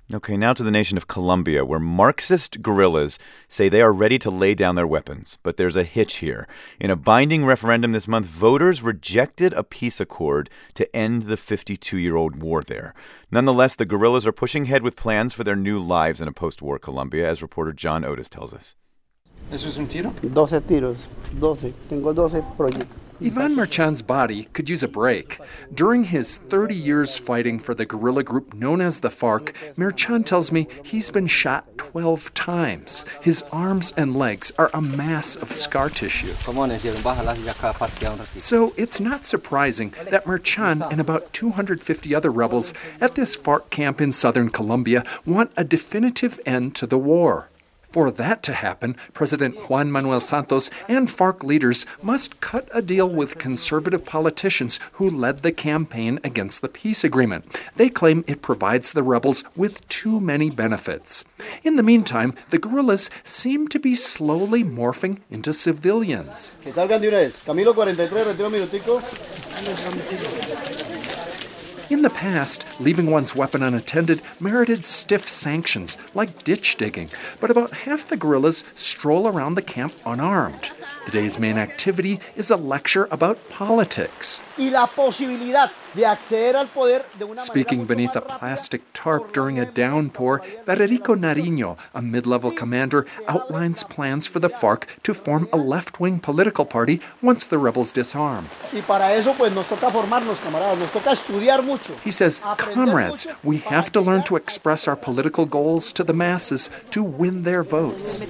Okay, now to the nation of Colombia, where Marxist guerrillas say they are ready to lay down their weapons. But there's a hitch here. In a binding referendum this month, voters rejected a peace accord to end the 52-year-old war there. Nonetheless, the guerrillas are pushing ahead with plans for their new lives in a post-war Colombia, as reporter John Otis tells us. ¿Eso es un tiro? 12 tiros. 12. Tengo 12 proyectos. Ivan Merchan's body could use a break. During his 30 years fighting for the guerrilla group known as the FARC, Merchan tells me he's been shot 12 times. His arms and legs are a mass of scar tissue. So it's not surprising that Merchan and about 250 other rebels at this FARC camp in southern Colombia want a definitive end to the war. For that to happen, President Juan Manuel Santos and FARC leaders must cut a deal with conservative politicians who led the campaign against the peace agreement. They claim it provides the rebels with too many benefits. In the meantime, the guerrillas seem to be slowly morphing into civilians. Que salgan de una vez. Camilo 43, retiro un minutico. In the past, leaving one's weapon unattended merited stiff sanctions, like ditch digging, but about half the guerrillas stroll around the camp unarmed. The day's main activity is a lecture about politics. Speaking beneath a plastic tarp during a downpour, Federico Nariño, a mid-level commander, outlines plans for the FARC to form a left-wing political party once the rebels disarm. He says, comrades, we have to learn to express our political goals to the masses to win their votes.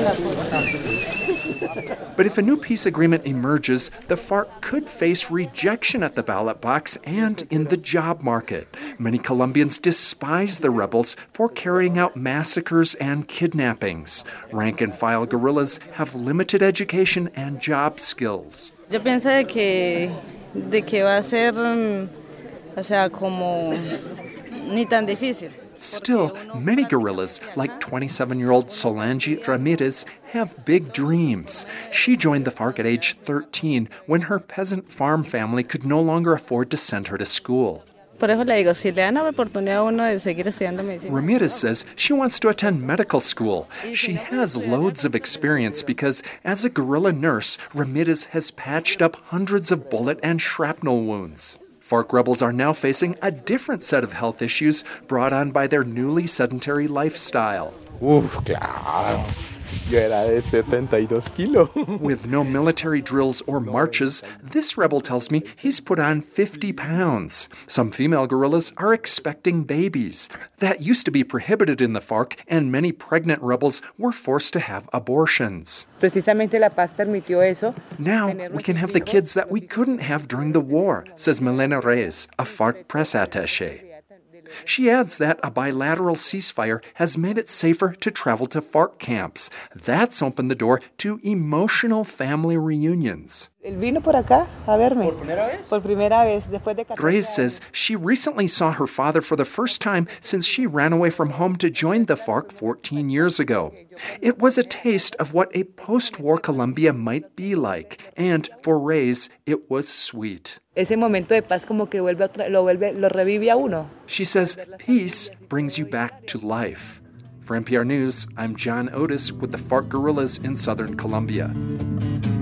But if a new peace agreement emerges, the FARC could face rejection at the ballot box and in the job market. Many Colombians despise the rebels for carrying out massacres and kidnappings. Rank-and-file guerrillas have limited education and job skills. Yo pienso de que va a ser, o sea, como ni tan difícil. Still, many guerrillas, like 27-year-old Solange Ramirez, have big dreams. She joined the FARC at age 13 when her peasant farm family could no longer afford to send her to school. Ramirez says she wants to attend medical school. She has loads of experience because, as a guerrilla nurse, Ramirez has patched up hundreds of bullet and shrapnel wounds. FARC rebels are now facing a different set of health issues brought on by their newly sedentary lifestyle. Claro. Yo era de 72 kilos. With no military drills or marches, this rebel tells me he's put on 50 pounds. Some female guerrillas are expecting babies. That used to be prohibited in the FARC, and many pregnant rebels were forced to have abortions. Precisamente La Paz permitió eso. Now we can have the kids that we couldn't have during the war, says Milena Reyes, a FARC press attaché. She adds that a bilateral ceasefire has made it safer to travel to FARC camps. That's opened the door to emotional family reunions. Vino por acá a verme. Por primera vez. Después de 14 Reyes says she recently saw her father for the first time since she ran away from home to join the FARC 14 years ago. It was a taste of what a post-war Colombia might be like, and for Reyes, it was sweet. Ese momento de paz como que lo revive a uno. She says peace brings you back to life. For NPR News, I'm John Otis with the FARC guerrillas in southern Colombia.